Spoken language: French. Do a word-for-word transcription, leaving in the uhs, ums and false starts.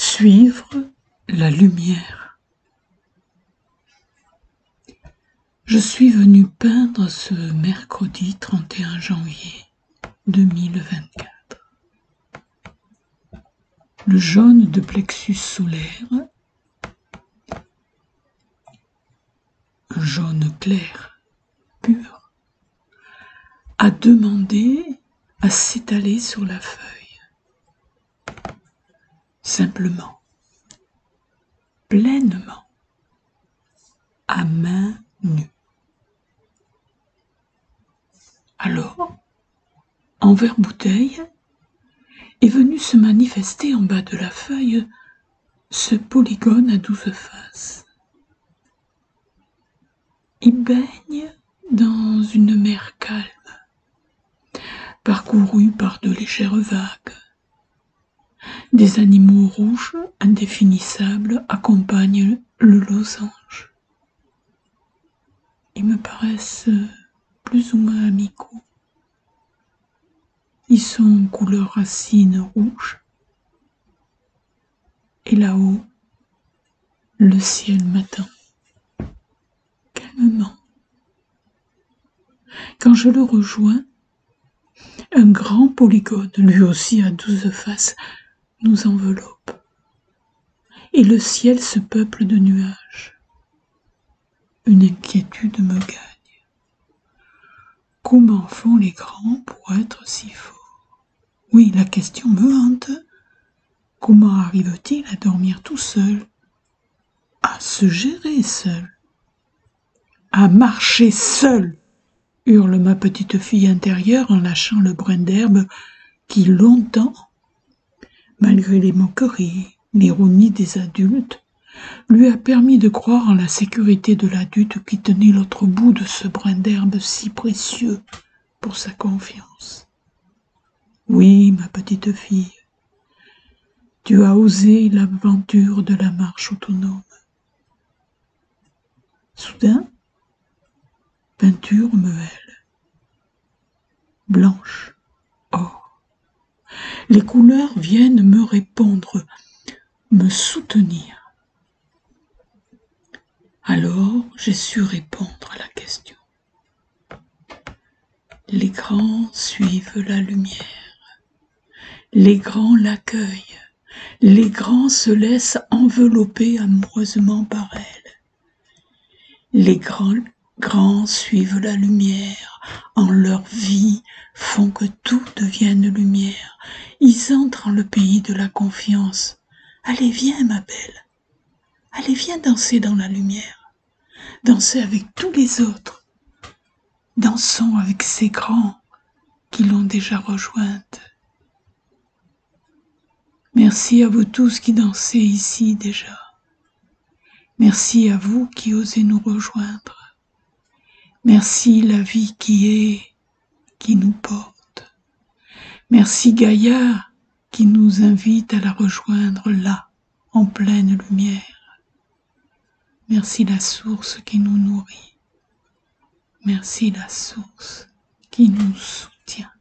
Suivre la lumière. Je suis venu peindre ce mercredi trente et un janvier deux mille vingt-quatre. Le jaune de plexus solaire, un jaune clair, pur, a demandé à s'étaler sur la feuille. Simplement, pleinement, à main nue. Alors, en verre-bouteille, est venu se manifester en bas de la feuille ce polygone à douze faces. Il baigne dans une mer calme, parcourue par de légères vagues. Des animaux rouges indéfinissables accompagnent le losange. Ils me paraissent plus ou moins amicaux. Ils sont couleur racine rouge. Et là-haut, le ciel m'attend, calmement. Quand je le rejoins, un grand polygone, lui aussi à douze faces, nous enveloppe. Et le ciel se peuple de nuages. Une inquiétude me gagne. Comment font les grands pour être si forts? Oui, la question me hante. Comment arrive-t-il à dormir tout seul, à se gérer seul, à marcher seul? Hurle ma petite fille intérieure en lâchant le brin d'herbe qui longtemps, malgré les moqueries, l'ironie des adultes, lui a permis de croire en la sécurité de l'adulte qui tenait l'autre bout de ce brin d'herbe si précieux pour sa confiance. Oui, ma petite fille, tu as osé l'aventure de la marche autonome. Soudain, peinture meule, blanche, or. Les couleurs viennent me répondre, me soutenir. Alors, j'ai su répondre à la question. Les grands suivent la lumière. Les grands l'accueillent. Les grands se laissent envelopper amoureusement par elle. Les grands, grands suivent la lumière. En leur vie, font que tout devienne lumière. Ils entrent dans le pays de la confiance. Allez, viens, ma belle. Allez, viens danser dans la lumière. Danser avec tous les autres. Dansons avec ces grands qui l'ont déjà rejointe. Merci à vous tous qui dansez ici déjà. Merci à vous qui osez nous rejoindre. Merci la vie qui est, qui nous porte. Merci Gaïa qui nous invite à la rejoindre là, en pleine lumière. Merci la source qui nous nourrit. Merci la source qui nous soutient.